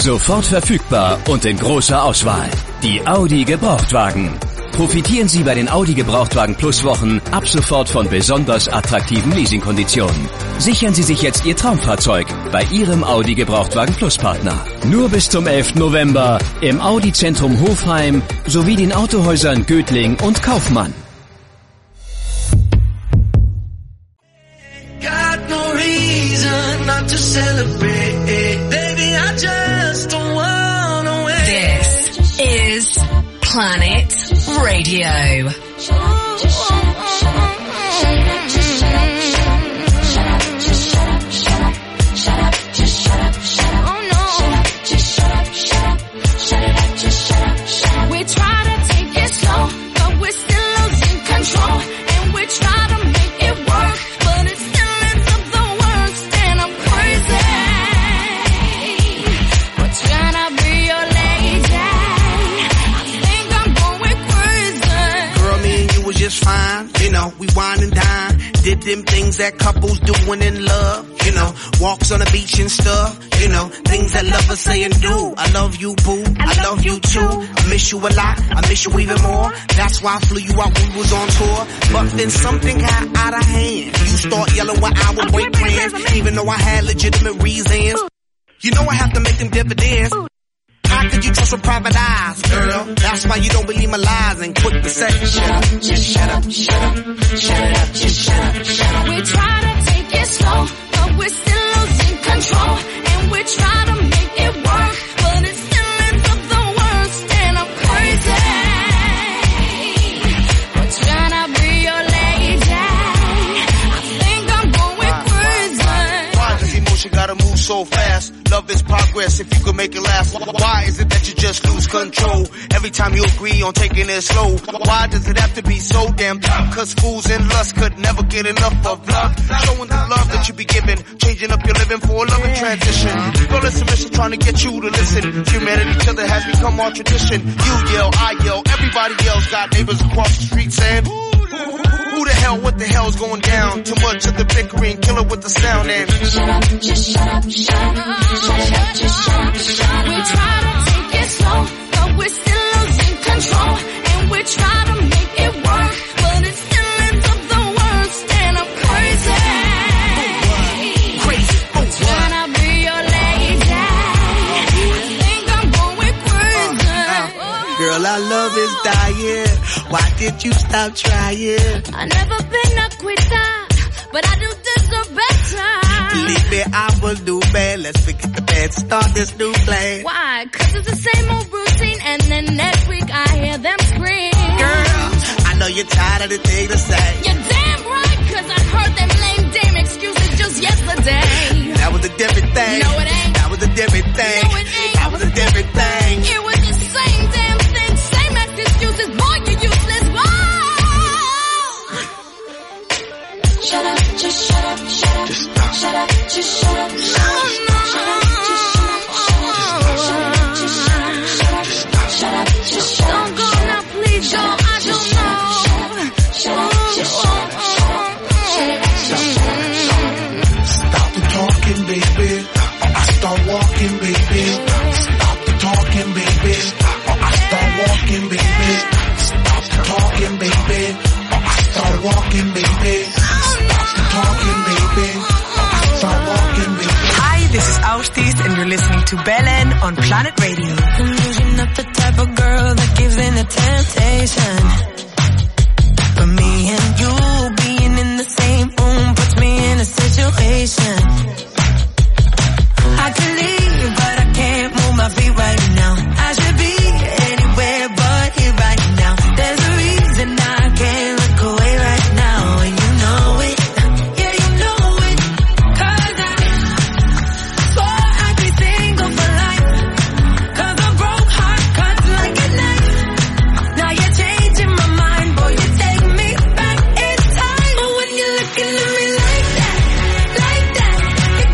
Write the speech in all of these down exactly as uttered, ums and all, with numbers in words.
Sofort verfügbar und in großer Auswahl. Die Audi Gebrauchtwagen. Profitieren Sie bei den Audi Gebrauchtwagen Plus Wochen ab sofort von besonders attraktiven Leasingkonditionen. Sichern Sie sich jetzt Ihr Traumfahrzeug bei Ihrem Audi Gebrauchtwagen Plus Partner. Nur bis zum elften November im Audi Zentrum Hofheim sowie den Autohäusern Götling und Kaufmann. Got no reason not to celebrate. Baby, I just don't wanna wait. This is Planet Radio. We try to take it slow, but we're still losing control. And we try to make it work, but it still ends up the worst. And I'm crazy. We're trying to be your lady. I think I'm going crazy. Girl, me and you was just fine. You know, we wine and dine. Did them things that couples do when in love. You know, walks on the beach and stuff. You know, things that lovers say and do. I love you, boo. I, I love you too. I miss you a lot. I miss you even more. That's why I flew you out when we was on tour. But then something got out of hand. You start yelling when I would break plans, even though I had legitimate reasons. You know I have to make them dividends. How could you trust with private eyes, girl? That's why you don't believe my lies and quick to say, shut up, just shut up, shut up, shut it up, just shut up, shut up. We try to take it slow, but we're still losing control. And we try to make it work, but it still ends up the worst. And I'm crazy. We're trying to be your lady. I think I'm going crazy. Why does emotion gotta move so fast? Love is progress if you can make it last. Why is it that you just lose control every time you agree on taking it slow? Why does it have to be so damn tough? Cause fools and lust could never get enough of love. Showing the love that you be giving, changing up your living for a loving transition. Girl, it's a mission trying to get you to listen. Humanity, each other has become our tradition. You yell, I yell, everybody else got neighbors across the street saying, who the hell, what the hell's going down? Too much of the bickering, kill it with the sound and shut up, just shut up, shut up, shut it up, just shut up, shut up. We try to take it slow, but we're still losing control. And we try to make it work, but it still ends up the worst. And I'm crazy. Crazy, oh what? Trying to be your lady. I think I'm going crazy. Uh, uh, girl, our love is dying. Why did you stop trying? I've never been a quitter, but I do deserve better. Believe me, I will do bad. Let's forget the bad, start this new plan. Why? Cause it's the same old routine, and then next week I hear them scream. Girl, I know you're tired of the thing to say. You're damn right, cause I heard them lame damn excuses just yesterday. That was a different thing. No, it ain't. That was a different thing. No, it ain't. That was a different thing. It was the same damn thing, same ass excuses. Boy, you're useless. Whoa! Shut up, just shut up, shut up. Just stop. Shut up, just shut up. No, no. Shut up, just shut up, shut up. Shut up, just shut up, shut up. Shut up, just shut up. Don't go now, please go. I don't know. Shut up, just shut up, shut up. Stop the talking, baby, or I start walking, baby. Stop the talking, baby, or I start walking, baby. Stop the talking, baby, or I start walking, baby. Stop the talking, baby, or I start walking, baby. Hi, this is Austis, and you're listening to Belen on Planet Radio. I'm usually not the type of girl that gives in to temptation, but me and you being in the same room puts me in a situation. I could leave, but I can't move my feet right now. I should be anywhere but here right now. There's a reason I can't look away right now, and you know it. Yeah, you know it. Cause I swore I'd be single for life. Cause a broke heart cuts like a knife. Now you're changing my mind, boy, you take me back in time. But when you're looking at me like that, like that,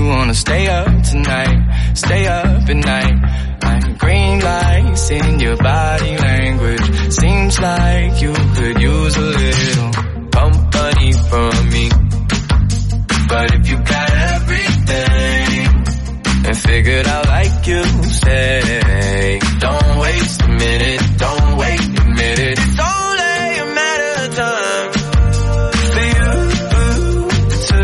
wanna stay up tonight, stay up at night. Like green lights in your body language. Seems like you could use a little company from me. But if you got everything and figured out like you say, don't waste a minute, don't wait a minute. It's only a matter of time for you to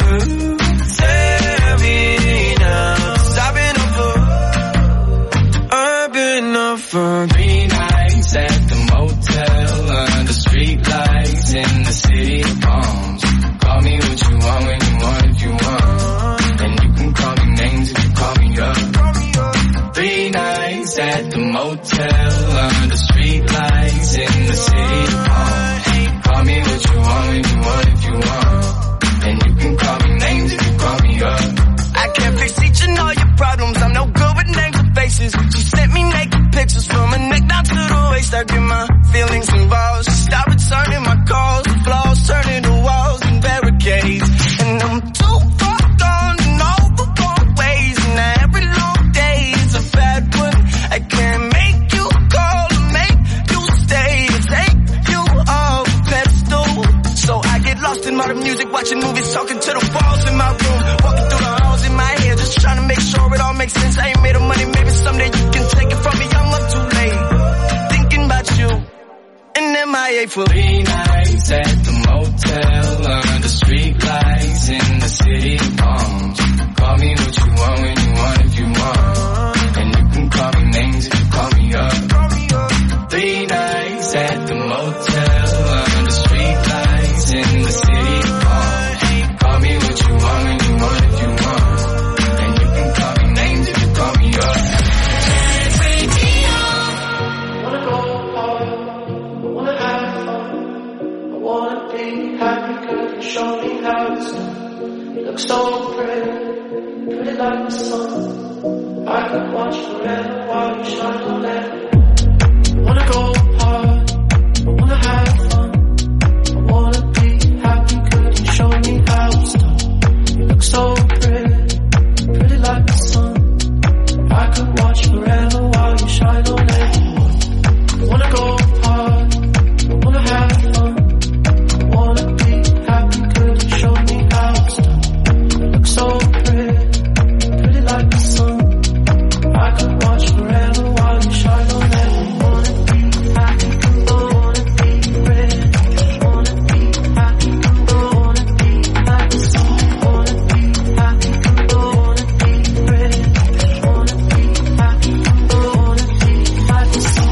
tell me now. 'Cause I've been up for, I've been up for three nights at the motel under street lights in the city of palms. Call me what you want when you want if you want, and you can call me names if you call me up. Three nights at the motel under street lights in the city of palms. Call me what you want when you want if you want, and you can call me names if you call me up. I can't fix each and all your problems, I'm no good with names or faces. She sent me naked pictures from her neck down to the waist. I get my feelings involved. She stopped returning my calls, flaws turning to walls and barricades. And I'm too far gone in all the wrong ways, and every long day is a bad one. I can't make you call or make you stay or take you off a pedestal. So I get lost in modern music, watching movies, talking to the walls in my room, walking through the halls in my head, just trying to make sure it all makes sense. I ain't made of money, maybe someday you can take it from me. I'm up too late, thinking about you, and M I A for three nights at the motel under street lights in the city of palms. Call me what you want when you want if you want, and you can call me names if you call me up. Three nights at the motel under street lights in the city of palms. Call me what you want when you want if you want, and you can call me names if you call me up. Wanna go hard, I wanna have fun, I wanna be happy, could you show me how it's done? You look so pretty, pretty like the sun. I could watch forever while you shine on everyone. Wanna go hard, I wanna have fun, I wanna be happy, could you show me how it's done? You look so pretty, pretty like the sun. I could watch forever while you shine on everyone. Wanna go hard, I wanna have fun, I wanna be happy, could you show me how it's done? You look so pretty, pretty like the sun. I could watch forever while you shine on everyone. Wanna be happy, I wanna be pretty, wanna be happy, I wanna be like the sun. Wanna be happy, I wanna be pretty, wanna be happy, I wanna be like the sun.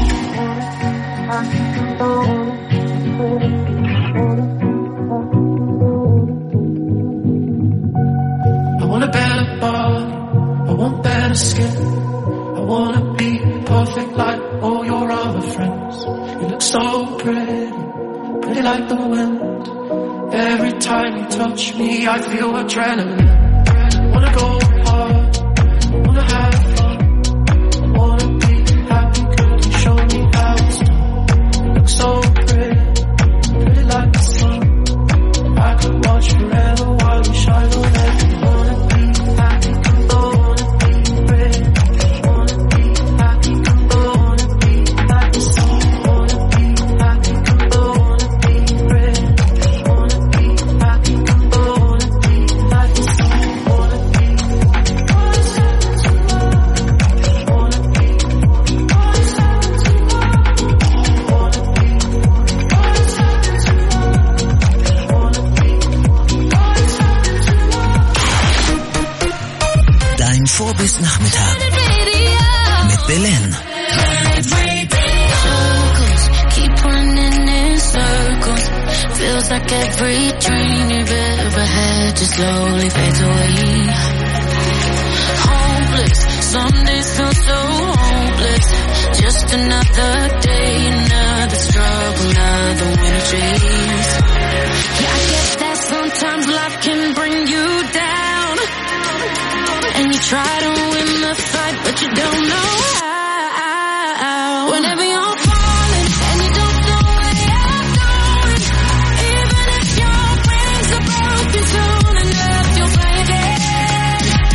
I want a better body, I want better skin, I wanna be perfect like all your other friends. You look so pretty, pretty like the wind. Every time you touch me I feel adrenaline. Wanna go hard, I wanna have fun, I wanna be happy, could you show me how it's done? You look so pretty, pretty like the sun. I could watch forever while you shine on everyone. Wanna be happy, I wanna be pretty, wanna be happy, I wanna be like the sun. Wanna be happy, I wanna be pretty, wanna be happy, I wanna be like the sun. Wanna be, what's happened to love? Wanna be, what's happened to love? Wanna be, what's happened to love? Wanna be, what's happened to love? Dein Vorbis-Nachmittag mit Belen. Circles, keep running in circles. Feels like every dream you've ever had just slowly fades away. Hopeless, some days feel so hopeless. Just another day, another struggle, another winter chase. Yeah, I get that sometimes life can bring you down, and you try to win the fight, but you don't know how. Whenever you're falling and you don't know where you're going, even if your wings are broken soon enough, you'll fly again.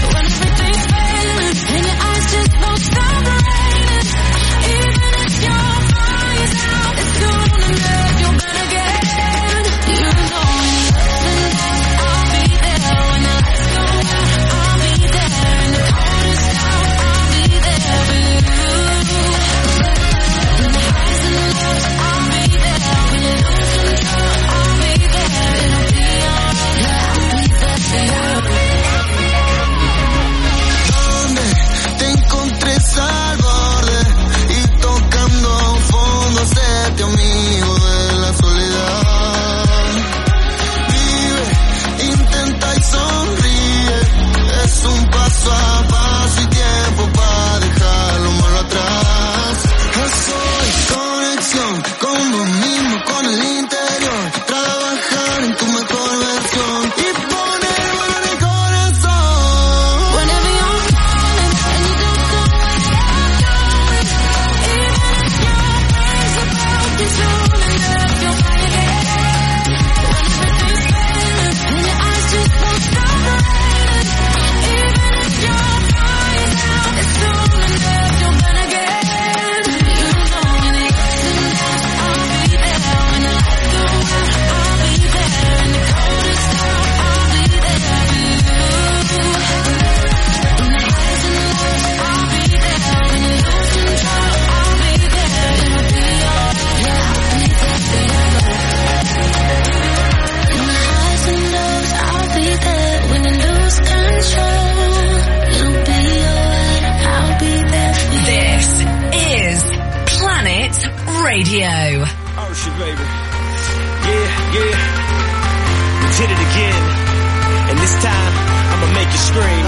Radio. Oh shit, baby. Yeah, yeah. We did it again. And this time, I'ma make you scream.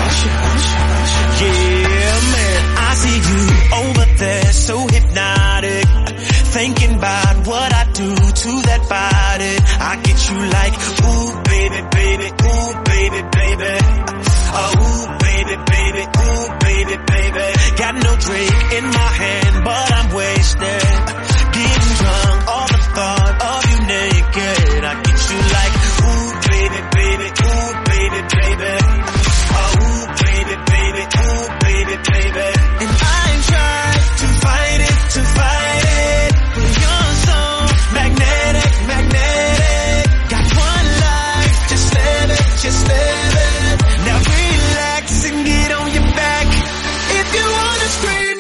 Yeah, man. I see you over there, so hypnotic. Thinking about what I do to that body. I get you like, ooh, baby, baby, ooh, baby, baby. Oh, ooh, baby, baby, ooh, baby, baby. Got no drink in my hand, but I'm wasted. Getting drunk, all the thought of you naked. I get you like, ooh, baby, baby, ooh, baby, baby. Oh, ooh, baby, baby, ooh, baby, baby. And I ain't tried to fight it, to fight it. But you're so magnetic, magnetic. Got one life, just live it, just live it. Now relax and get on your back. If you wanna scream,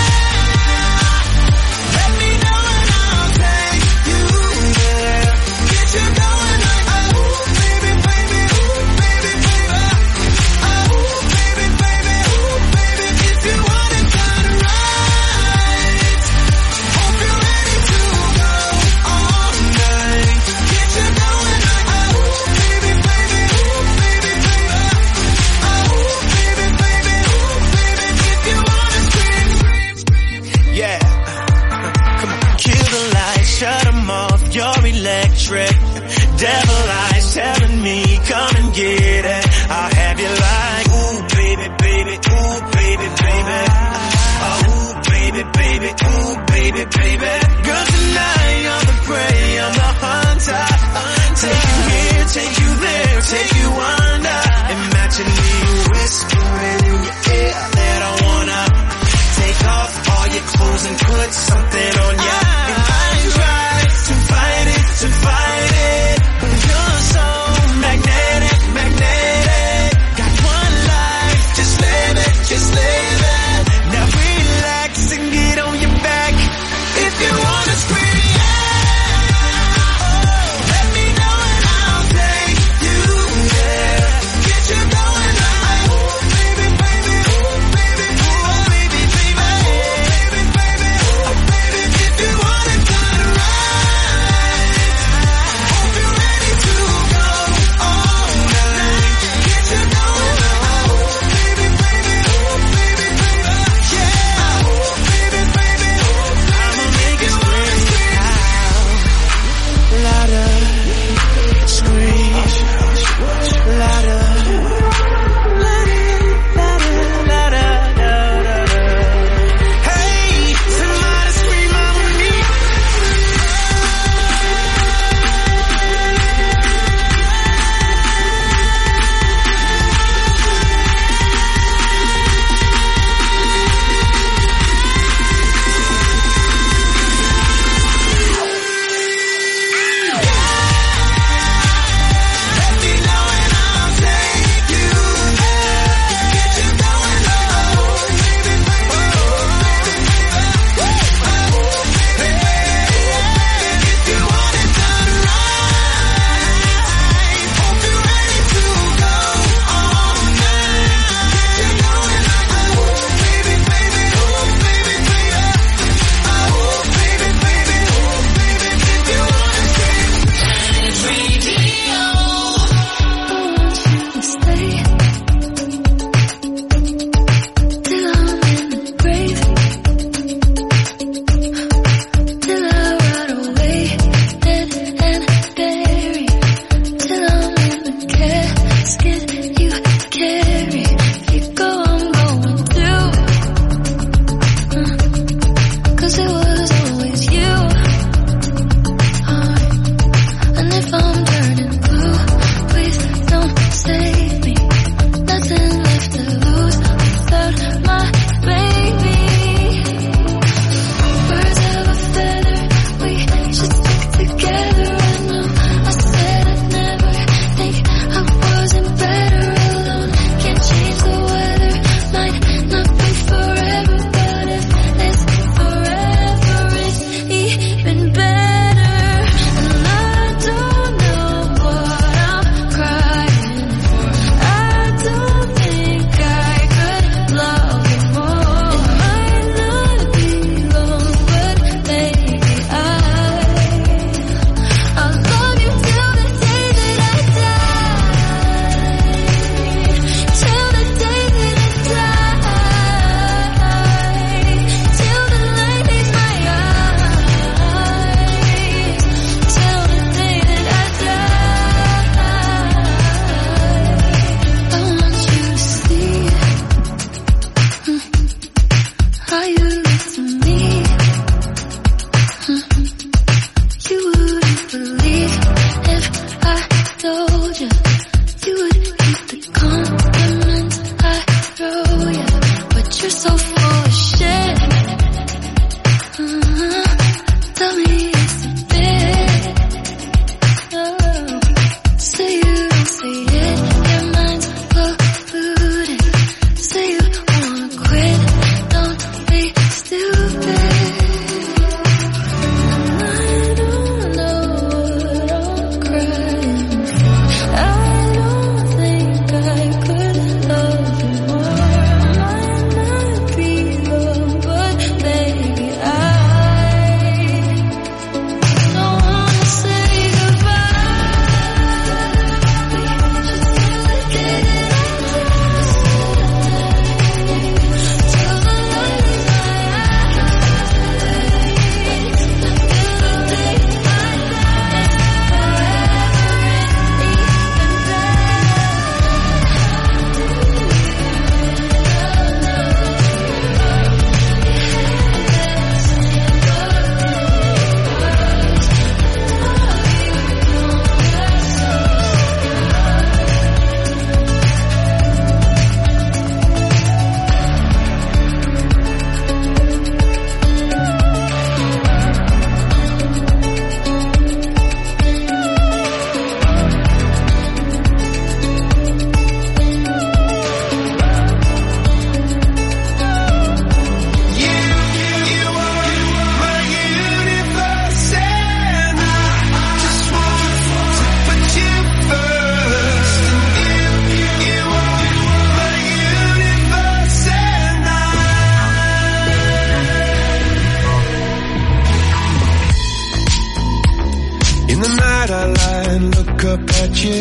yeah. Let me know and I'll take you there. Get you going like, oh, baby, baby, ooh, baby, baby. Oh, baby, baby, ooh, baby. If you want it done right, hope you're ready to go all night. Get you going like, oh, baby, baby, ooh, baby, baby. Oh, baby, baby, ooh, baby. If you wanna scream, scream, scream. Yeah. Come on. Kill the lights, shut them off, you're electric. Devil eyes telling me, come and get it. I'll have you like, ooh, baby, baby, ooh, baby, baby. Oh, ooh, baby, baby, ooh, baby, baby. Girl, tonight you're the prey, I'm the hunter. Take you here, take you there, take you under. Imagine me whispering in your ear that I wanna take off all your clothes and put something on ya. And I try to fight it, to fight it, but you're so magnetic, magnetic. Got one life, just live it, just live it. Now relax and get on your back. If you wanna scream, yeah. Oh, let me know and I'll take you there. Get you going like, ooh, baby, baby, ooh, baby, ooh, baby, baby, baby, baby, ooh, baby. If you want it done right, and look up at you.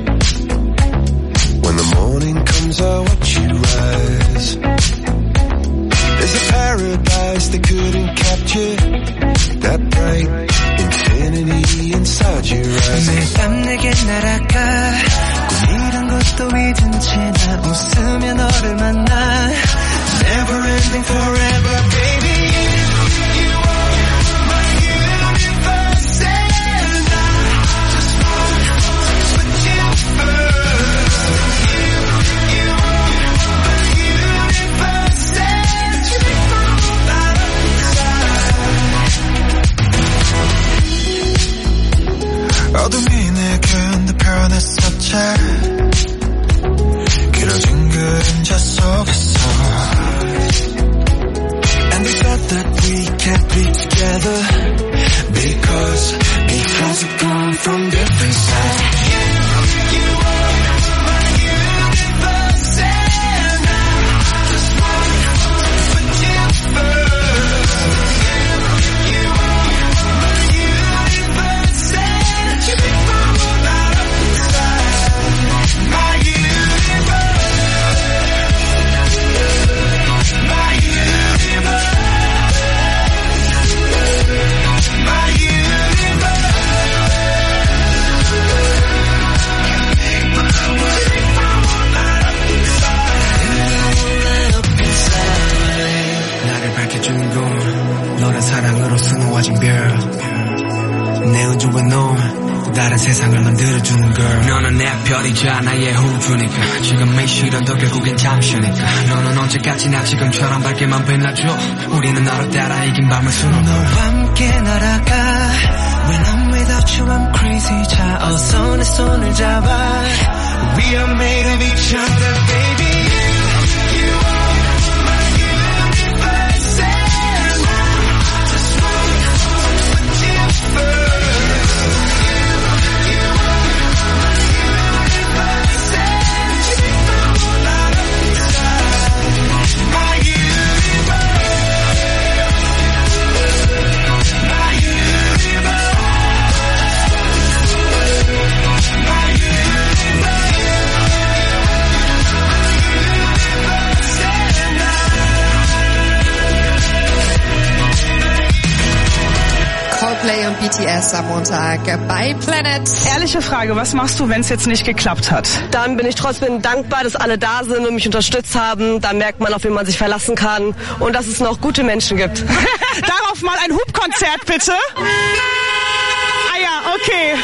When the morning comes, I watch you rise. There's a paradise they couldn't capture. That bright infinity inside your eyes. 매일 밤 내게 날아가. 꿈이란 것도 잊은 채 나 웃으며 너를 만나. Never ending forever, baby. You, you are my universe, and I just wanna put you first. You, you are my universe, and you make my whole light up inside. 어둠이 내겐 더 변했었지. 길어진 그림자 속에서. And we thought that we can't be together Because, because we've come from different sides. You, you are my universe, and I just wanna put you first. You, you are my universe, and you make my whole light up inside. My universe. My universe. My universe. 나를 밝혀주는 건 너란 사랑으로 수놓아진 별. 내 우주와 너 다른 세상을 만들어주는 girl. 너는 내 별이자 나의 우주니까. 지금의 시련도 결국엔 잠시니까. 너는 언제까지나 지금처럼 밝게만 빛나줘. 우리는 너를 따라 이긴 밤을 수놓아. 너와 함께 날아가. When I'm without you I'm crazy. 자 어서 내 손을 잡아. We are made of each other, baby. You, you are my universe, and I just wanna put you first. You, you are my universe, and you make my whole light up inside. My universe. My universe. My universe. Coldplay und B T S am Montag bei Planet. Ehrliche Frage, was machst du, wenn es jetzt nicht geklappt hat? Dann bin ich trotzdem dankbar, dass alle da sind und mich unterstützt haben. Da merkt man, auf wen man sich verlassen kann und dass es noch gute Menschen gibt. Darauf mal ein Hubkonzert, bitte. Ah ja, okay.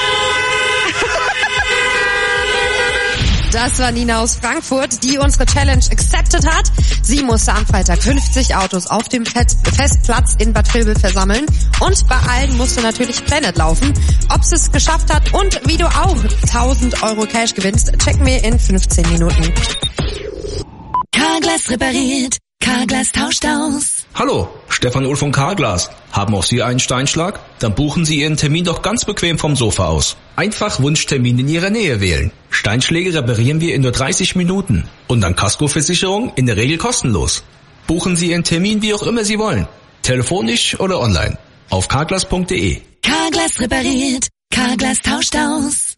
Das war Nina aus Frankfurt, die unsere Challenge accepted hat. Sie musste am Freitag fünfzig Autos auf dem Festplatz in Bad Vilbel versammeln. Und bei allen musste natürlich Planet laufen. Ob sie es geschafft hat und wie du auch tausend Euro Cash gewinnst, checken wir in fünfzehn Minuten. Carglass repariert. Carglass tauscht aus. Hallo, Stefan Uhl von Carglass. Haben auch Sie einen Steinschlag? Dann buchen Sie Ihren Termin doch ganz bequem vom Sofa aus. Einfach Wunschtermin in Ihrer Nähe wählen. Steinschläge reparieren wir in nur dreißig Minuten. Und dann Kaskoversicherung in der Regel kostenlos. Buchen Sie Ihren Termin wie auch immer Sie wollen. Telefonisch oder online. Auf carglass punkt de. Carglass repariert. Carglass tauscht aus.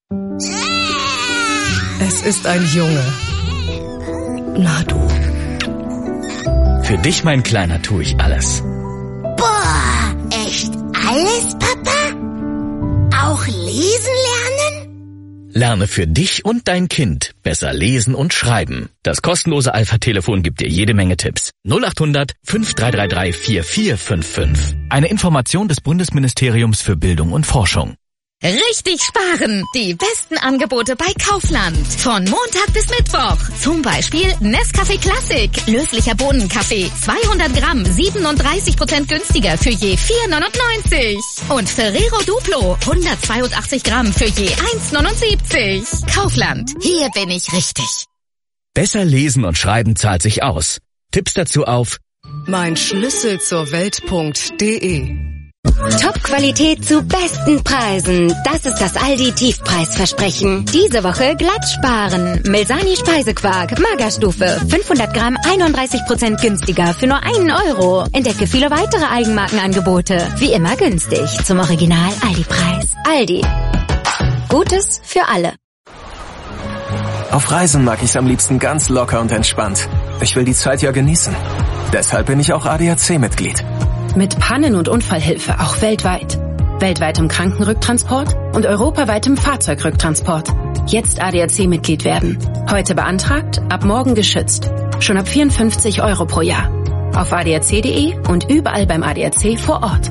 Es ist ein Junge. Na du. Für dich, mein Kleiner, tue ich alles. Boah, echt alles, Papa? Auch lesen lernen? Lerne für dich und dein Kind besser lesen und schreiben. Das kostenlose Alpha-Telefon gibt dir jede Menge Tipps. null acht hundert fünf drei drei drei vier vier fünf fünf. Eine Information des Bundesministeriums für Bildung und Forschung. Richtig sparen! Die besten Angebote bei Kaufland. Von Montag bis Mittwoch. Zum Beispiel Nescafé Classic. Löslicher Bohnenkaffee. zweihundert Gramm. siebenunddreißig Prozent günstiger für je vier neunundneunzig. Und Ferrero Duplo. hundertzweiundachtzig Gramm für je eins neunundsiebzig. Kaufland. Hier bin ich richtig. Besser lesen und schreiben zahlt sich aus. Tipps dazu auf mein Schlüssel zur Welt punkt de. Top-Qualität zu besten Preisen. Das ist das Aldi-Tiefpreisversprechen. Diese Woche glatt sparen. Melsani Speisequark, Magerstufe, fünfhundert Gramm, einunddreißig Prozent günstiger für nur einen Euro. Entdecke viele weitere Eigenmarkenangebote. Wie immer günstig. Zum Original Aldi-Preis. Aldi. Gutes für alle. Auf Reisen mag ich es am liebsten ganz locker und entspannt. Ich will die Zeit ja genießen. Deshalb bin ich auch A D A C-Mitglied. Mit Pannen- und Unfallhilfe auch weltweit. Weltweitem Krankenrücktransport und europaweitem Fahrzeugrücktransport. Jetzt A D A C-Mitglied werden. Heute beantragt, ab morgen geschützt. Schon ab vierundfünfzig Euro pro Jahr. Auf A D A C punkt de und überall beim A D A C vor Ort.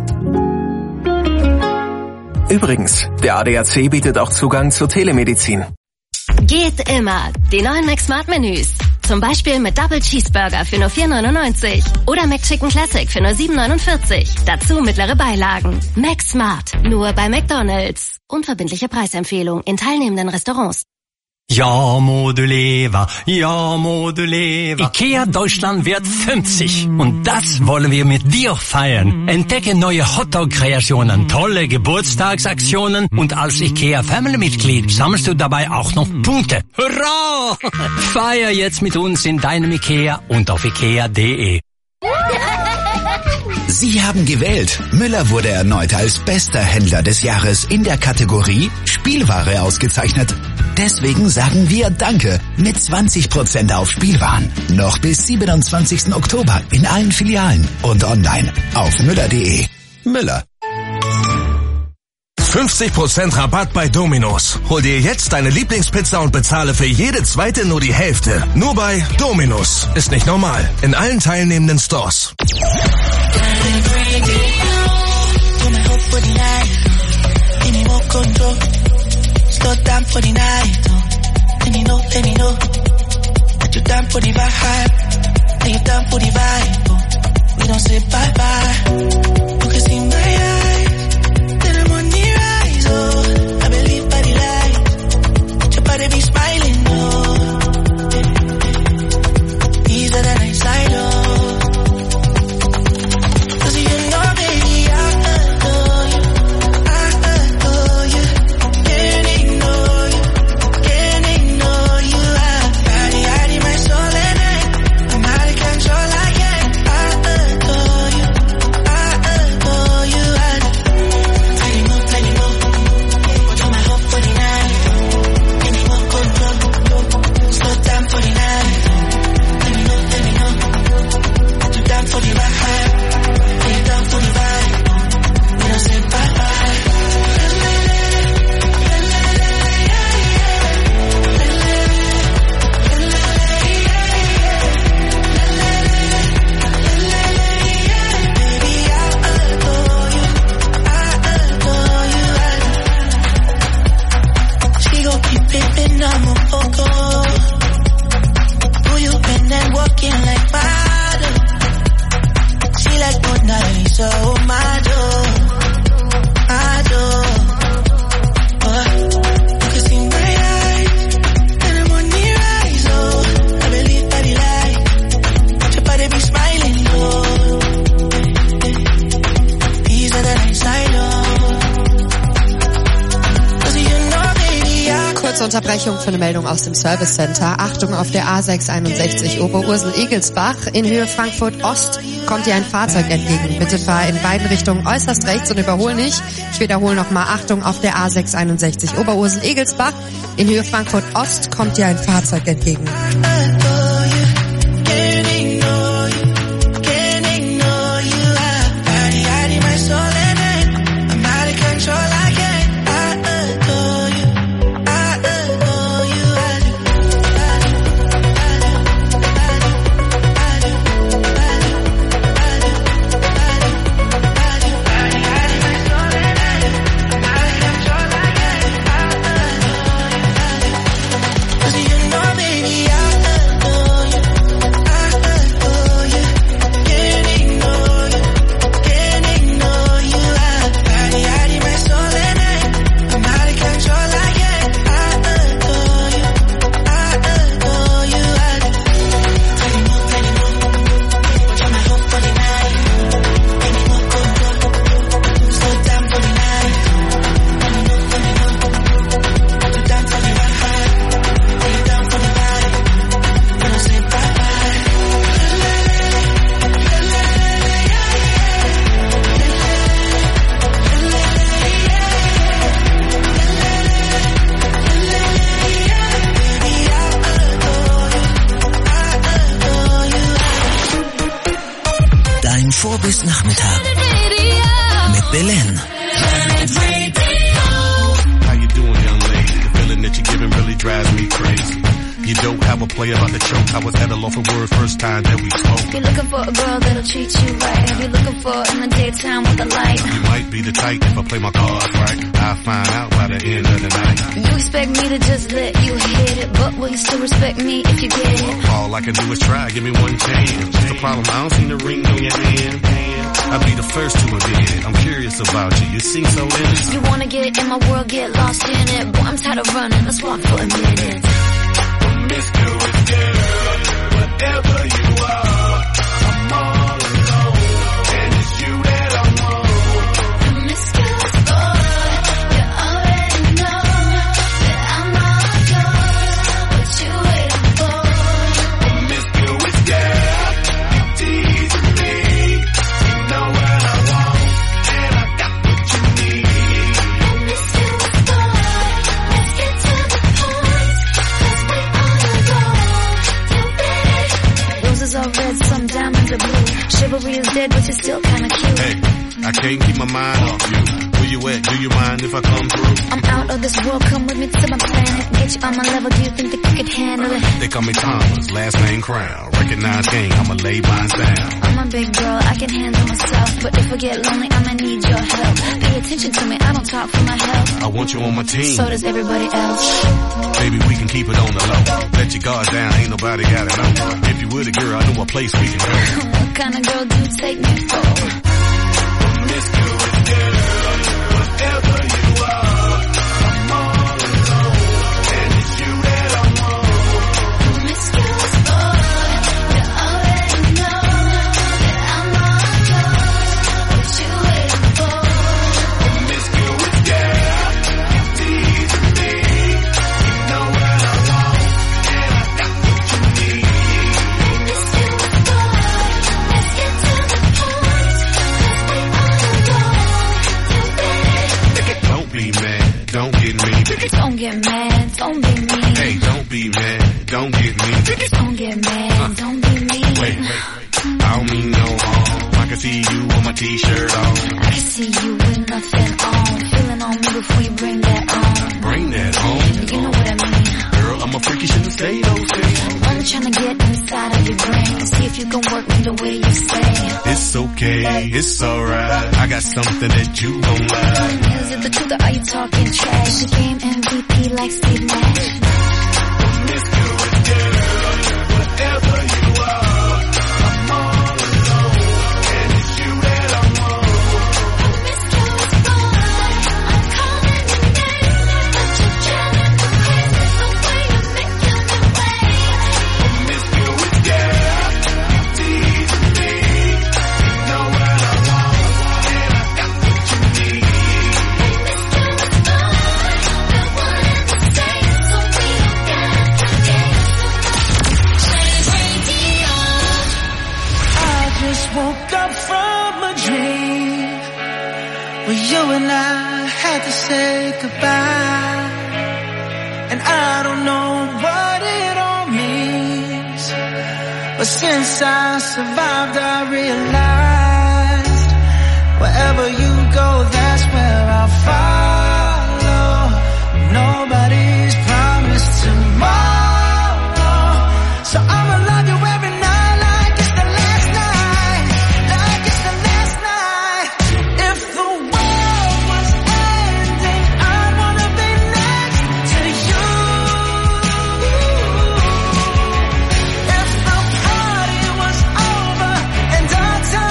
Übrigens, der A D A C bietet auch Zugang zur Telemedizin. Geht immer. Die neuen McSmart-Menüs. Zum Beispiel mit Double Cheeseburger für nur vier neunundneunzig oder McChicken Classic für nur sieben neunundvierzig. Dazu mittlere Beilagen. McSmart. Nur bei McDonald's. Unverbindliche Preisempfehlung in teilnehmenden Restaurants. Ja, må du leva, ja, må du leva. IKEA Deutschland wird fünfzig und das wollen wir mit dir feiern. Entdecke neue Hotdog-Kreationen, tolle Geburtstagsaktionen und als IKEA Family-Mitglied sammelst du dabei auch noch Punkte. Hurra! Feier jetzt mit uns in deinem IKEA und auf ikea punkt de. Sie haben gewählt. Müller wurde erneut als bester Händler des Jahres in der Kategorie Spielware ausgezeichnet. Deswegen sagen wir Danke mit zwanzig Prozent auf Spielwaren. Noch bis siebenundzwanzigsten Oktober in allen Filialen und online auf müller punkt de. Müller. fünfzig Prozent Rabatt bei Domino's. Hol dir jetzt deine Lieblingspizza und bezahle für jede zweite nur die Hälfte. Nur bei Domino's. Ist nicht normal. In allen teilnehmenden Stores. Slow down for the night, oh. And you know, and you know that you're down for the vibe, and you're down for the vibe, oh. We don't say bye-bye. You can see my eyes, that I'm on the rise, oh. I believe by the light, that your body be smiling, oh. Easier than I sign, oh. Cause you know, baby, I adore you. Unterbrechung für eine Meldung aus dem Service Center. Achtung, auf der A sechs einundsechzig Oberursel-Egelsbach in Höhe Frankfurt Ost kommt dir ein Fahrzeug entgegen. Bitte fahr in beiden Richtungen äußerst rechts und überhol nicht. Ich wiederhole nochmal. Achtung, auf der A sechs einundsechzig Oberursel-Egelsbach in Höhe Frankfurt Ost kommt dir ein Fahrzeug entgegen. Baby, I bis Nachmittag mit Belen. How you doing, young lady? The feeling that you're giving really drives me crazy. You don't have a play about the choke. I was at a loss for word first time that we spoke. You're looking for a girl that'll treat you right. You're looking for in the daytime with the light. You might be the type if I play my cards right. I'll find out by the end of the night. You expect me to just let you hit it, but will you still respect me if you get it? All I can do is try, give me one chance. What's the problem? I don't see the ring on your hand. I'll be the first to admit. I'm curious about you. You seem so innocent. You wanna get in my world, get lost in it. Boy, I'm tired of running. Let's walk for a minute. Promiscuous girl, whatever you are, I'm all alone, and it's you that I want. Promiscuous boy, you already know that I'm all yours. What you waiting for? Promiscuous girl, you teasing me. You know what I want, and I got what you need. Promiscuous boy, let's get to the point, 'cause we roses are red, some diamonds are blue. Chivalry is dead, but you're still kinda cute. Hey, I can't keep my mind off you. Where you at? Do you mind if I come through? I'm out of this world, come with me to my planet. Get you on my level, do you think that you could handle it? They call me Thomas, last name Crown. Recognize game, I'ma lay mine down. I'm a big girl, I can handle myself. But if I get lonely, I'ma need your help. Pay attention to me, I don't talk for my health. I want you on my team. So does everybody else. Baby, we can keep it on the low. Let your guard down, ain't nobody got it on. If you were the girl, I know a place we can go. What kind of girl do you take me for? Promiscuous girl, whatever you are, I'm all alone, and it's you that I want. Promiscuous boy, you already know that I'm all yours. What you waiting for? Promiscuous girl, you teasing me. You know what I want, and I got what you need. Promiscuous boy, let's get to the point, 'cause we all know you better. Don't be mad, don't get me. Don't get mad, don't be mean. Hey, don't be mad, don't get me. Don't get mad, don't be mean. Wait, wait, I don't mean no harm. I can see you with my t-shirt on. I can see you with nothing on. Feeling on me before you bring that on. Bring that home. You know what I mean. Girl, I'm a freak, you shouldn't stay those days. I'm trying to get inside of your brain. See if you can work me the way you say. It's okay, it's alright. I got something that you gon' like. Is it the truth or are you talking trash? You game M V P like Steve Nash. Promiscuous girl, whatever you are, I'm all alone, and it's you that I want. Promiscuous boy, I'm calling your name, but you're driving me crazy the way you're making me wait. Promiscuous girl, you teasing me. You know what I want, and I got what you need. Promiscuous boy, the one and the same, so we don't gotta complicate. I just woke up from a dream where you and I had to say goodbye, and I don't know what it all means, but since I survived I realized wherever you go, that's where I'll follow. Nobody's promised tomorrow, so I'ma love you every night like it's the last night, like it's the last night. If the world was ending, I'd wanna be next to you. If the party was over and our time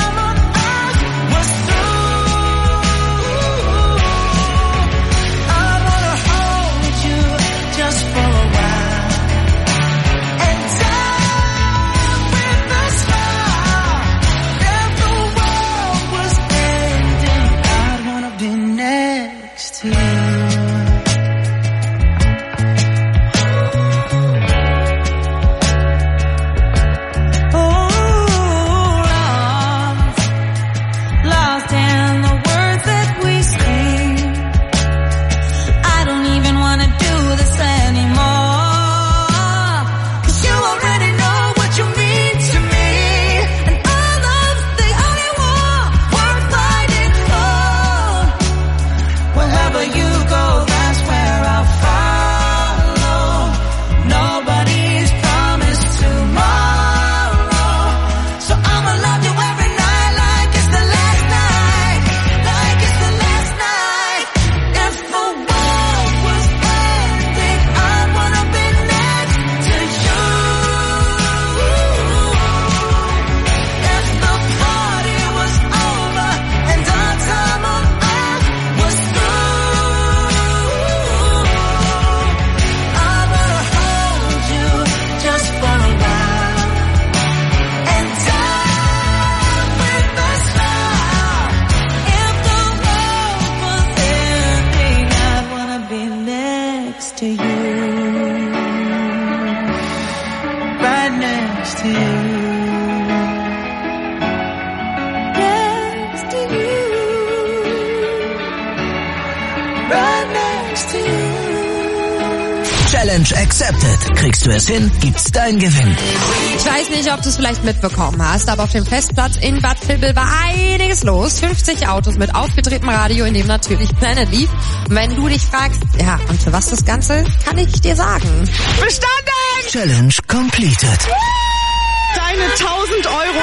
Challenge accepted. Kriegst du es hin, gibt's dein Gewinn. Ich weiß nicht, ob du es vielleicht mitbekommen hast, aber auf dem Festplatz in Bad Vilbel war einiges los. fünfzig Autos mit aufgedrehtem Radio, in dem natürlich Planet lief. Und wenn du dich fragst, ja, und für was das Ganze, kann ich dir sagen. Bestanden! Challenge completed. Deine tausend Euro.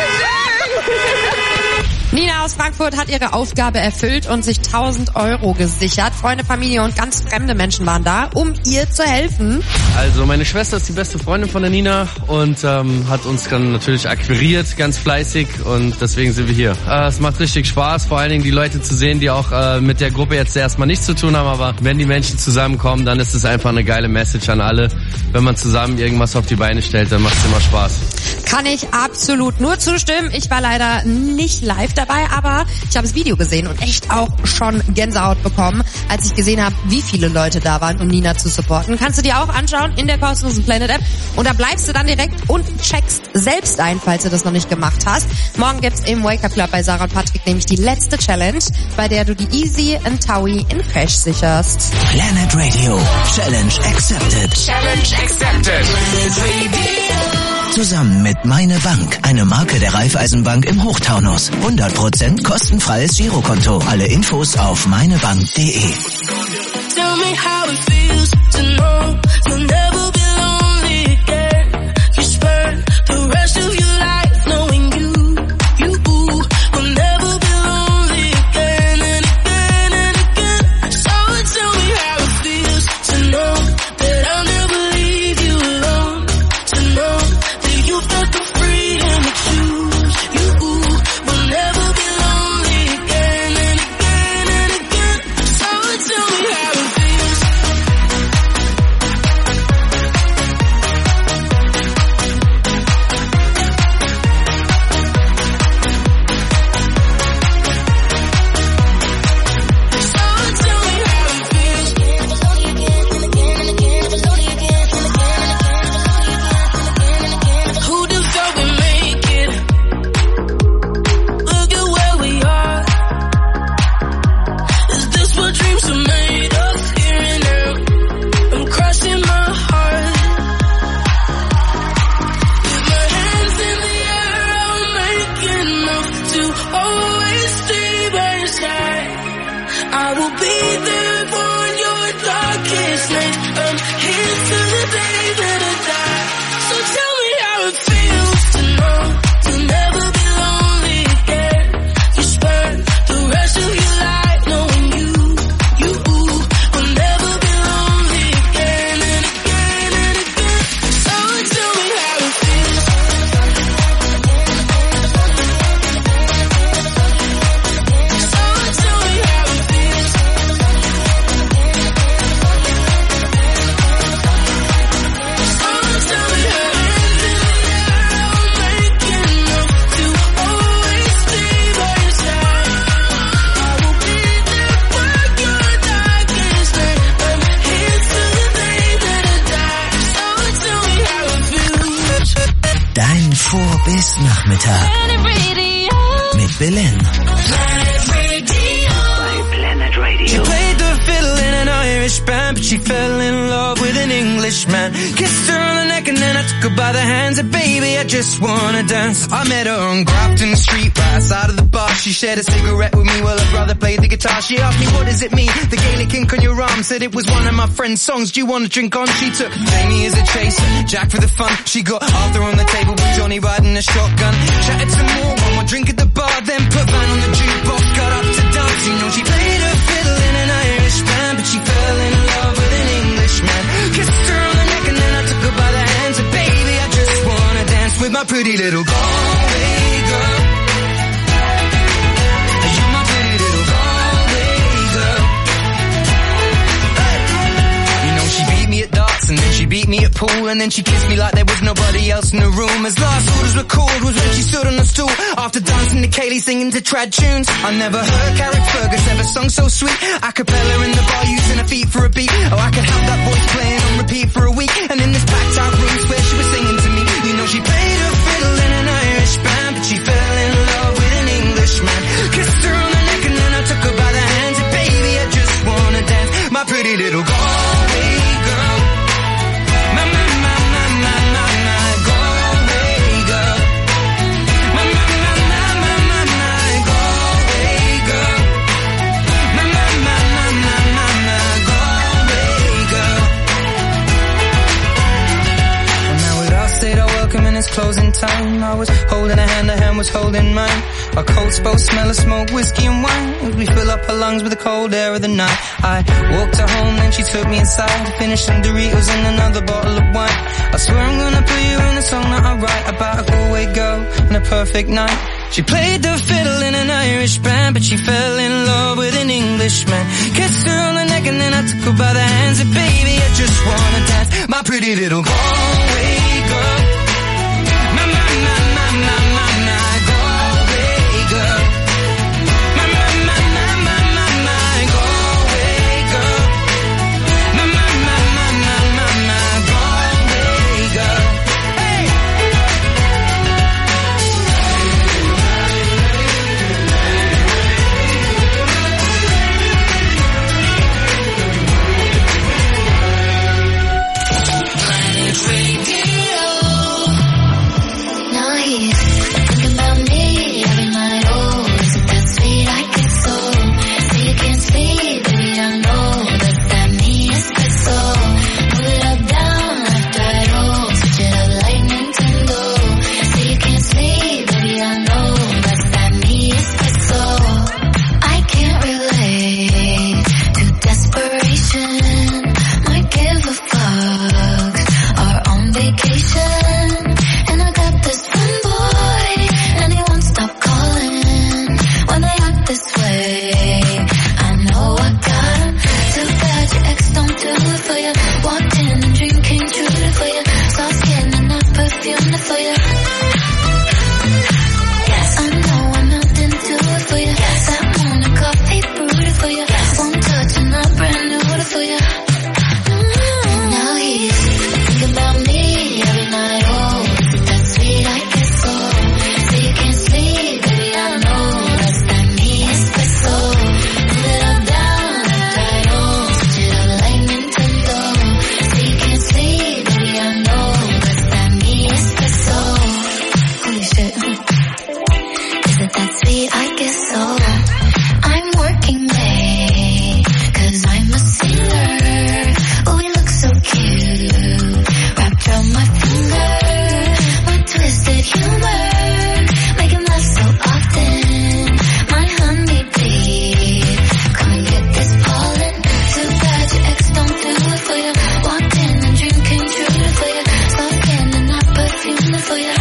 Nina aus Frankfurt hat ihre Aufgabe erfüllt und sich tausend Euro gesichert. Freunde, Familie und ganz fremde Menschen waren da, um ihr zu helfen. Also meine Schwester ist die beste Freundin von der Nina und ähm, hat uns dann natürlich akquiriert, ganz fleißig, und deswegen sind wir hier. Äh, es macht richtig Spaß, vor allen Dingen die Leute zu sehen, die auch äh, mit der Gruppe jetzt erstmal nichts zu tun haben, aber wenn die Menschen zusammenkommen, dann ist es einfach eine geile Message an alle. Wenn man zusammen irgendwas auf die Beine stellt, dann macht es immer Spaß. Kann ich absolut nur zustimmen. Ich war leider nicht live dabei, aber ich habe das Video gesehen und echt auch schon Gänsehaut bekommen, als ich gesehen habe, wie viele Leute da waren, um Nina zu supporten. Kannst du dir auch anschauen in der kostenlosen Planet App, und da bleibst du dann direkt und checkst selbst ein, falls du das noch nicht gemacht hast. Morgen gibt's im Wake Up Club bei Sarah und Patrick nämlich die letzte Challenge, bei der du die Easy and Taui in Cash sicherst. Planet Radio. Challenge accepted. Challenge accepted. Zusammen mit Meine Bank, eine Marke der Raiffeisenbank im Hochtaunus. hundert Prozent kostenfreies Girokonto. Alle Infos auf meinebank punkt de. Tell me how it feels to know you'll never be lonely again. You spend the rest of your life knowing you, you will never be lonely again and again and again. So tell me how it feels to know that I'll never leave you alone. To know that you've got the freedom to choose. You will never be lonely again and again and again. So tell me how it feels. Who deserve we make it? Look at where we are. Is this what dreams are made of? Here and now, I'm crossing my heart. With my hands in the air, I'll make enough to always stay by your side. I will be there for your darkest night. I'm here till the day that I die. So tell me how it feels to know you'll never be lonely again. You spend the rest of your life knowing you, you will never be lonely again and again and again. So tell me how it feels. So tell me how it feels. So tell me how Dein Vor- bis Nachmittag mit Belen. She played the fiddle in an Irish band, but she fell in love with an Englishman. Kissed her on the neck and then I took her by the hands. And baby, I just wanna dance. I met her on Grafton Street, right outside of the bar. She shared a cigarette with me while her brother played the guitar. She asked me, what does it mean? The Gaelic ink on your arm. Said it was one of my friend's songs. Do you want to drink on? She took Jamie as a chaser, Jack for the fun. She got Arthur on the table with Johnny riding a shotgun. Chatted some more, one more drink at the bar, then put Van on the jukebox. Got up to dance, you know she played her fiddle in an Irish band, but she fell in love with an Englishman. Kissed her on the neck and then I took her by the hands. And baby, I just wanna dance with my pretty little Galway girl. You're my pretty little Galway girl. Hey. You know she beat me at darts and then she beat me at pool, and then she kissed me like there was nobody else in the room. As last orders were called was when she stood on the stool after dancing to Kaylee singing to trad tunes. I never heard Carrick Fergus ever sung so sweet. A cappella in the bar using her feet for a beat. Oh, I could have that voice playing on repeat for a week. And in this packed out room where she was singing to me. You know she played her fiddle in an Irish band, but she fell in love with an Englishman. Kissed her on the neck and then I took her by the hands. And baby, I just wanna dance, my pretty little Galway girl. closing time. I was holding her hand, her hand was holding mine. Our coats both smell of smoke, whiskey and wine, as we fill up her lungs with the cold air of the night. I walked her home, then she took me inside, finished some Doritos and another bottle of wine. I swear I'm gonna put you in a song that I write about a Galway girl and a perfect night. She played the fiddle in an Irish band, but she fell in love with an Englishman. Kissed her on the neck and then I took her by the hands and baby, I just wanna dance. My pretty little Galway girl. My, my, my, my, my, my, my Galway girl. My, my, my, my, my, my, my Galway girl. My, my, my, my, my, my, my Galway girl. Hey! Now he's thinking about me every night. Oh, is it that sweet? I get so. Say you can't sleep, baby, I know. That's that me espresso. Move it up, down, left, right, oh. Switch it up like Nintendo. Say you can't sleep, baby, I know. That's that me espresso. I can't relate to desperation. Might give a fuck. Are on vacation. And I got this one boy, and he won't stop calling when they act this way. I know I got him. Too bad your ex don't do it for you. Walked in and dream came true for you. Soft skin and that perfume for you. Yes, I know I nothing do it for you. Yes, that morning coffee brewed for you. Yes, one touch and I brand new for you. Now he's thinking about me every night. Oh, is it that sweet? I get so. Say you can't sleep, baby, I know. That's that me espresso. Move it up, down, left, right, oh. Switch it up like Nintendo. Say you can't sleep, baby, I know. That's that me espresso. Holy shit. Is it that sweet? I guess so. I'm working late, cause I'm a sailor. Oh, we look so cute, wrapped around my finger. My twisted humor, make him laugh so often. My honey bee, come and get this pollen. Too bad your ex don't do it for you. Walked in and dream came true for you. Soft skin and that perfume for you.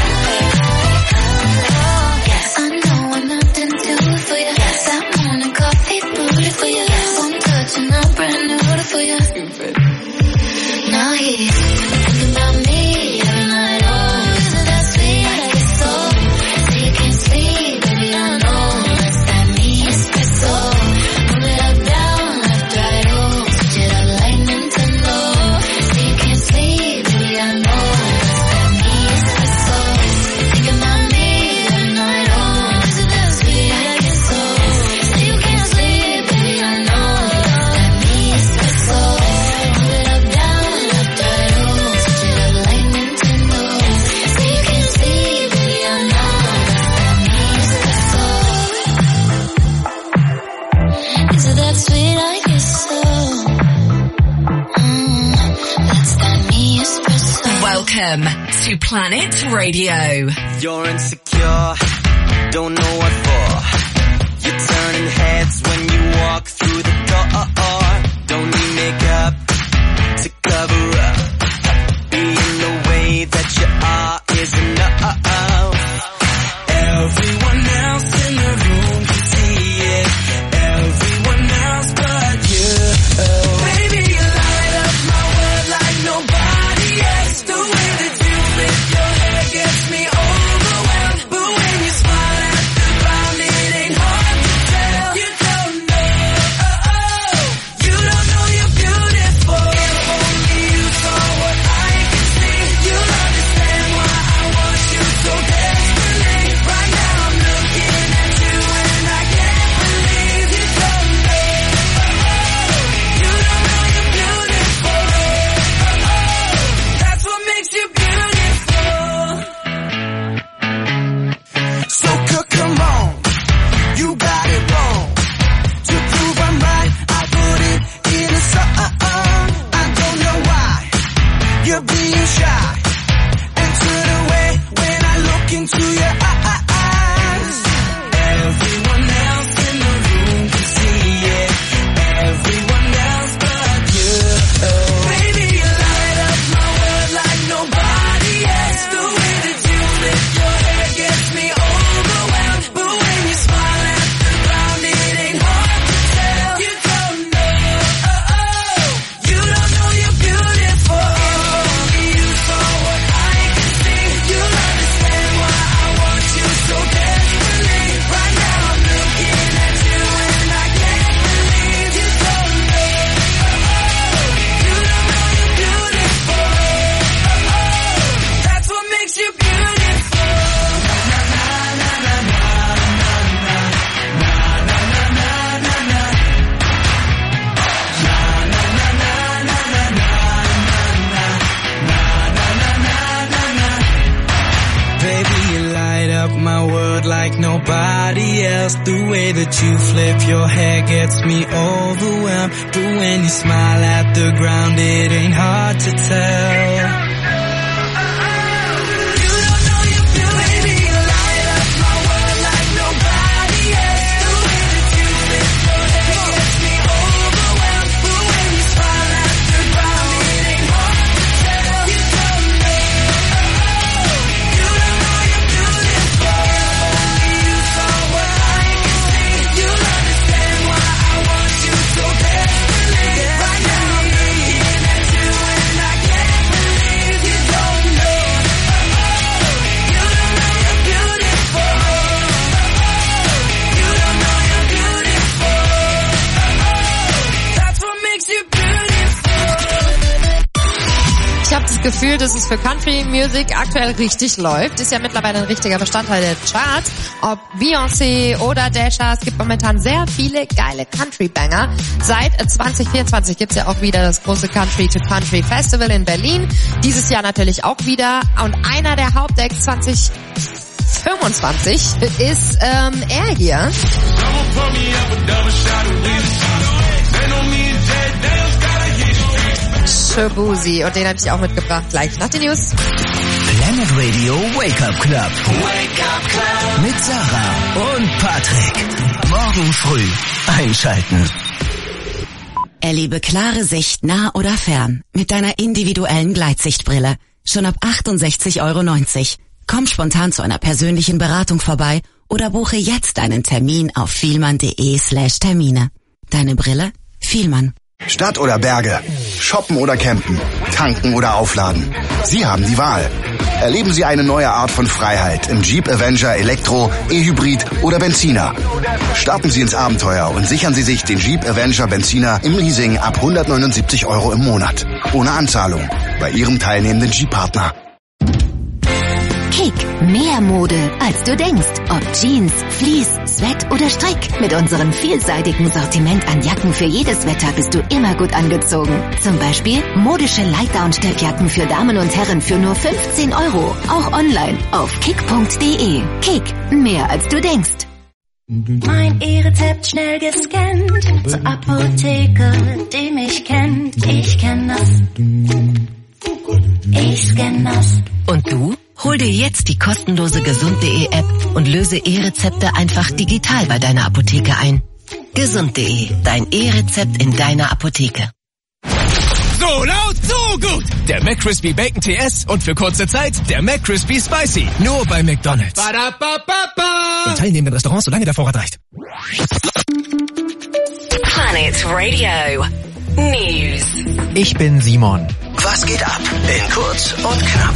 Yes, I know I'm nothing to it for you. That morning coffee brewed for you. One touch and I brand new for you. Now he's thinking about me every night. Oh, is it that sweet? I get so. Say you can't sleep, baby, I know. That's that me espresso. Move it up, down, left, right, oh. Switch it up like Nintendo. Say you can't sleep, baby, I know. That's that me espresso. Thinking about me every night. Oh, is it that sweet? I get so. Say you can't sleep, baby, I know. That's that me espresso. Move it up, down, left, right, oh. Switch it up like Nintendo. Say you can't sleep, baby, I know. That's that me espresso. Is it that sweet? I guess so. Mm, that's that me espresso. Welcome to Planet Radio. You're insecure, don't know what for. You're turning heads when you walk through the door. Don't need makeup to cover up. Being the way that you are is enough. Everyone else in the room can see it. Everyone else but you. Baby, you light up my world like nobody else. The way that you flip your hair gets me overwhelmed. But when you smile at the ground, it ain't hard to tell. You else. The way that you flip your hair gets me overwhelmed. But when you smile at the ground, it ain't hard to tell. Ich habe das Gefühl, dass es für Country Music aktuell richtig läuft. Ist ja mittlerweile ein richtiger Bestandteil der Charts. Ob Beyoncé oder Dasha, es gibt momentan sehr viele geile Country-Banger. Seit zwanzig vierundzwanzig gibt's ja auch wieder das große Country to Country Festival in Berlin. Dieses Jahr natürlich auch wieder. Und einer der Hauptacts zwanzig fünfundzwanzig ist ähm, er hier. Shaboozey. Und den habe ich auch mitgebracht. Gleich nach den News. Planet Radio Wake Up Club. Wake Up Club. Mit Sarah und Patrick. Morgen früh einschalten. Erlebe klare Sicht nah oder fern mit deiner individuellen Gleitsichtbrille. Schon ab achtundsechzig Euro neunzig. Komm spontan zu einer persönlichen Beratung vorbei oder buche jetzt einen Termin auf vielmann.de slash Termine. Deine Brille? Vielmann. Stadt oder Berge, shoppen oder campen, tanken oder aufladen. Sie haben die Wahl. Erleben Sie eine neue Art von Freiheit im Jeep Avenger Elektro, E-Hybrid oder Benziner. Starten Sie ins Abenteuer und sichern Sie sich den Jeep Avenger Benziner im Leasing ab hundertneunundsiebzig Euro im Monat. Ohne Anzahlung. Bei Ihrem teilnehmenden Jeep-Partner. Kick, mehr Mode, als du denkst. Ob Jeans, Fleece, Sweat oder Strick. Mit unserem vielseitigen Sortiment an Jacken für jedes Wetter bist du immer gut angezogen. Zum Beispiel modische Light-Down-Steppjacken für Damen und Herren für nur fünfzehn Euro. Auch online auf kick punkt de. Kick, mehr als du denkst. Mein E-Rezept schnell gescannt. Zur Apotheke, die mich kennt. Ich kenn das. Ich scann das. Und du? Hol dir jetzt die kostenlose gesund.de App und löse E-Rezepte einfach digital bei deiner Apotheke ein. gesund.de, dein E-Rezept in deiner Apotheke. So laut, so gut! Der McCrispy Bacon T S und für kurze Zeit der McCrispy Spicy. Nur bei McDonald's. Ba-da-ba-ba-ba. In teilnehmenden Restaurants, solange der Vorrat reicht. Planet Radio News. Ich bin Simon. Was geht ab? In kurz und knapp.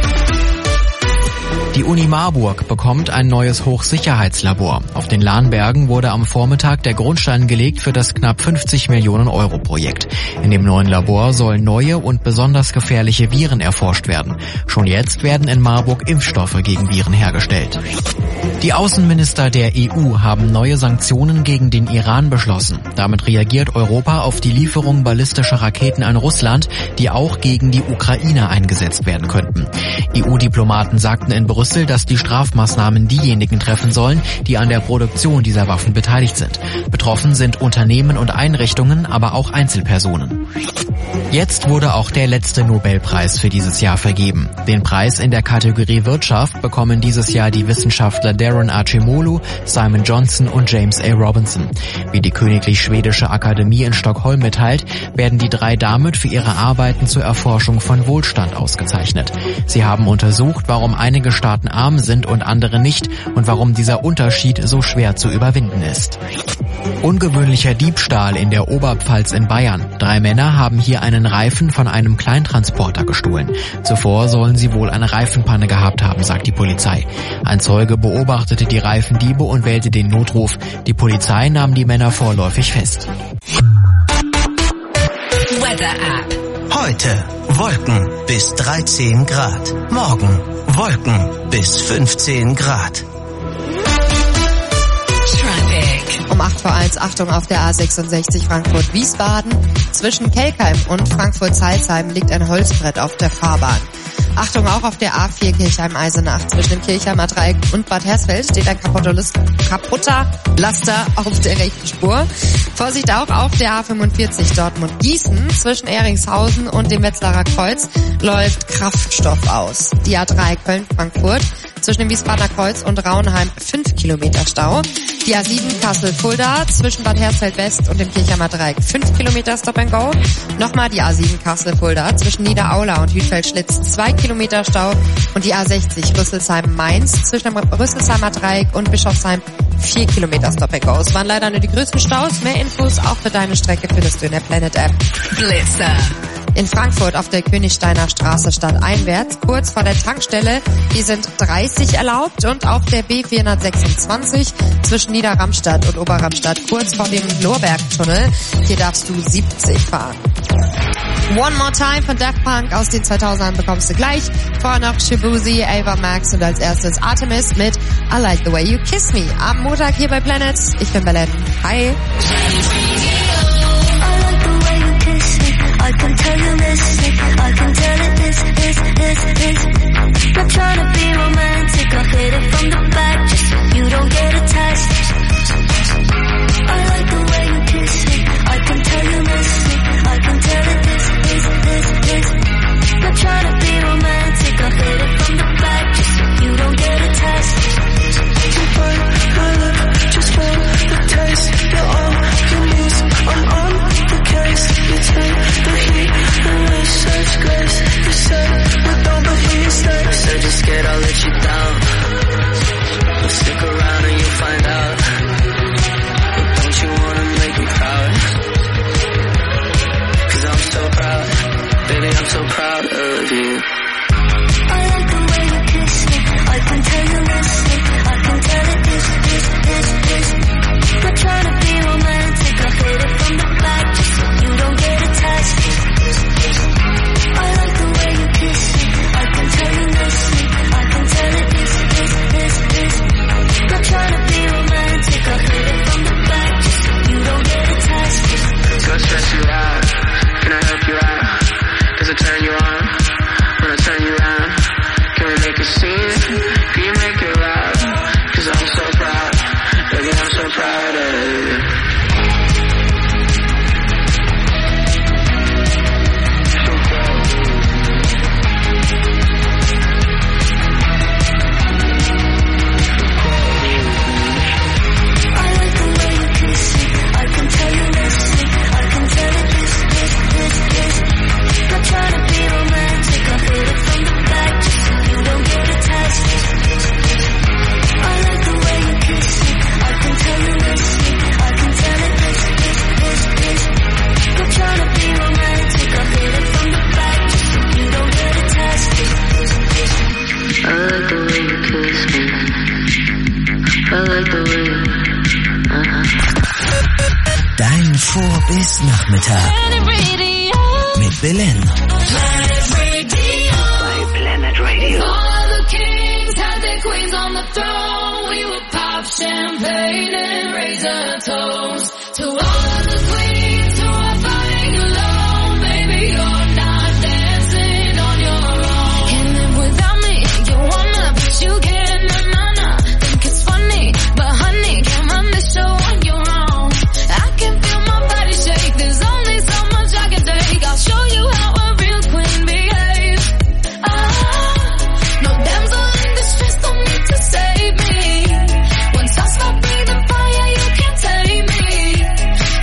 Die Uni Marburg bekommt ein neues Hochsicherheitslabor. Auf den Lahnbergen wurde am Vormittag der Grundstein gelegt für das knapp fünfzig Millionen Euro Projekt. In dem neuen Labor sollen neue und besonders gefährliche Viren erforscht werden. Schon jetzt werden in Marburg Impfstoffe gegen Viren hergestellt. Die Außenminister der E U haben neue Sanktionen gegen den Iran beschlossen. Damit reagiert Europa auf die Lieferung ballistischer Raketen an Russland, die auch gegen die Ukraine eingesetzt werden könnten. E U-Diplomaten sagten in Brüssel, dass die Strafmaßnahmen diejenigen treffen sollen, die an der Produktion dieser Waffen beteiligt sind. Betroffen sind Unternehmen und Einrichtungen, aber auch Einzelpersonen. Jetzt wurde auch der letzte Nobelpreis für dieses Jahr vergeben. Den Preis in der Kategorie Wirtschaft bekommen dieses Jahr die Wissenschaftler Darren Acemoglu, Simon Johnson und James A. Robinson. Wie die Königlich Schwedische Akademie in Stockholm mitteilt, werden die drei damit für ihre Arbeiten zur Erforschung von Wohlstand ausgezeichnet. Sie haben untersucht, warum einige Staaten arm sind und andere nicht und warum dieser Unterschied so schwer zu überwinden ist. Ungewöhnlicher Diebstahl in der Oberpfalz in Bayern. Drei Männer haben hier einen Reifen von einem Kleintransporter gestohlen. Zuvor sollen sie wohl eine Reifenpanne gehabt haben, sagt die Polizei. Ein Zeuge beobachtete die Reifendiebe und wählte den Notruf. Die Polizei nahm die Männer vorläufig fest. Weather App. Heute Wolken bis dreizehn Grad. Morgen Wolken bis fünfzehn Grad. Um acht vor eins, Achtung auf der A sechsundsechzig Frankfurt-Wiesbaden. Zwischen Kelkheim und Frankfurt-Salzheim liegt ein Holzbrett auf der Fahrbahn. Achtung, auch auf der A vier Kirchheim-Eisenach zwischen dem Kirchheimer Dreieck und Bad Hersfeld steht ein kaputter, kaputter Laster auf der rechten Spur. Vorsicht auch auf der A fünfundvierzig Dortmund-Gießen zwischen Ehringshausen und dem Wetzlarer Kreuz läuft Kraftstoff aus. Die A drei Köln-Frankfurt zwischen dem Wiesbadener Kreuz und Rauenheim fünf Kilometer Stau. Die A sieben Kassel-Fulda zwischen Bad Hersfeld-West und dem Kirchheimer Dreieck fünf Kilometer Stop and Go. Nochmal die A sieben Kassel-Fulda zwischen Niederaula und Hütfeld-Schlitz zwei Kilometer Stau. Und die A sechzig Rüsselsheim-Mainz zwischen dem Rüsselsheimer Dreieck und Bischofsheim vier Kilometer Stop and Go. Es waren leider nur die größten Staus. Mehr Infos auch für deine Strecke findest du in der Planet App. Blitzer. In Frankfurt auf der Königsteiner Straße stadteinwärts, kurz vor der Tankstelle, hier sind dreißig erlaubt und auf der B vierhundertsechsundzwanzig zwischen Niederramstadt und Oberramstadt, kurz vor dem Lorbergtunnel, hier darfst du siebzig fahren. One More Time von Daft Punk aus den zweitausendern bekommst du gleich. Vorher noch Shabuzi, Ava Max und als erstes Artemis mit I Like The Way You Kiss Me. Am Montag hier bei Planet. Ich bin Belen. Hi. I can tell you miss me, I can tell it is, is, is, is. Not trying to be romantic, I'll hit it from the back just so you don't get attached. I like the way you kiss me, I can tell you miss me, I can tell it is, is, is, is. Not trying to be romantic, I'll hit it from the back just so you don't get attached. You bite my lip just for the taste, you're on your knees, I'm on the case. You take the heat and wish such grace. You said we don't, but he said, said you're scared I'll let you down. But stick around and you'll find out. But don't you wanna make me proud? Cause I'm so proud, baby, I'm so proud of you. I like the way you kiss me, I can tell you miss me, I can tell it is, is, is, is. Not trying to be romantic, I hit it from the back just so you don't get attached. I like the way you kiss me, I can tell you miss me, I can tell it is, is, is, is. Not trying to be romantic, I hit it from the back just so you don't get attached. Go stress you out, can I help you out? Does it turn you on, when I turn you around? Can we make a scene, can you make it loud? Cause I'm so proud, baby I'm so proud of you. Trying to be romantic, I hit it from the back just so you don't get attached. I like the way you kiss me, I can tell you miss me, I can tell it is, is, is, is. Not trying to be romantic, I hit it from the back just so you don't get attached. I like the way you kiss me, I like the way you, uh-huh. Dein Vor- bis Nachmittag mit Belen. Planet Radio. Bei Planet Radio. All the kings had their queens on the throne. We would pop champagne and raise a toast to all the queens who are fighting alone. Baby, you're not dancing on your own. And then without me, you wanna, but you get na na na. Think it's funny, but honey, can't run the show on your own. I can feel my body shake. There's only so much I can take. I'll show you how a real queen behaves. Ah, no damsel in distress, don't need to save me. Once I stop breathing fire, you can't tame me.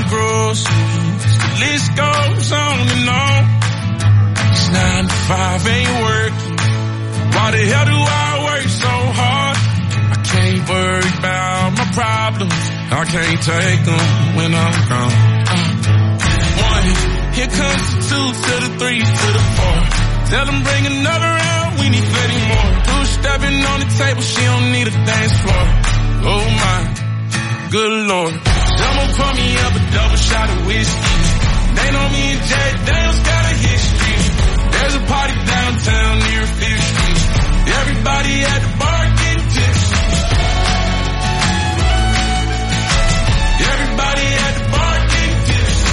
groceries. The list goes on and on. It's nine to five ain't working. Why the hell do I work so hard? I can't worry about my problems. I can't take them when I'm gone. Uh, one, here comes the two to the three to the four. Tell them bring another round, we need plenty more. Two stepping on the table, she don't need a dance floor. Oh my, good lord. Someone pour me up a double shot of whiskey. They know me and Jay Daniels got a history. There's a party downtown near Fifth Street. Everybody at the bar getting tipsy. Everybody at the bar getting tipsy.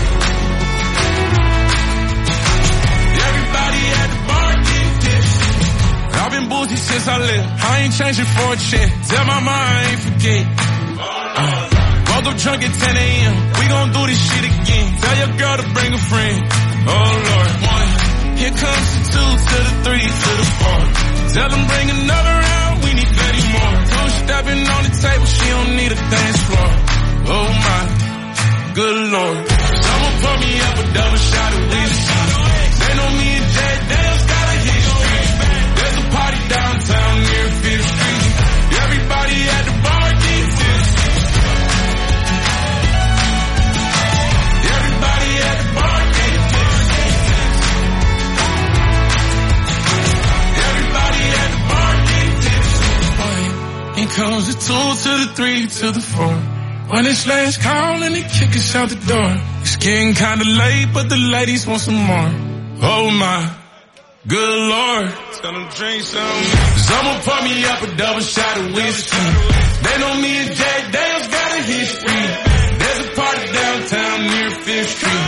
Everybody at the bar getting tipsy. I've been boozy since I left. I ain't changing for a check. Tell my mind I ain't forget. Uh, woke up drunk at ten a.m. We gon' do this shit again. Tell your girl to bring a friend. Oh Lord, one. Here comes the two to the three to the four. Tell them bring another round, we need plenty more. Two stepping on the table, she don't need a dance floor. Oh my, good lord. Someone pour me up a double shot of whiskey. They know me and Jay Daniels got a history. There's a party downtown near Fifth Street. Everybody at the bar getting tipsy. Everybody at the bar getting tipsy. Everybody at the bar getting tipsy. Here comes the two to the three to the four. When it's last call and they kick us out the door. It's getting kinda late, but the ladies want some more. Oh my, good lord. Tell them drink some. Someone pour me up a double shot of whiskey. They know me and Jay Daniels got a history. There's a party downtown near Fifth Street.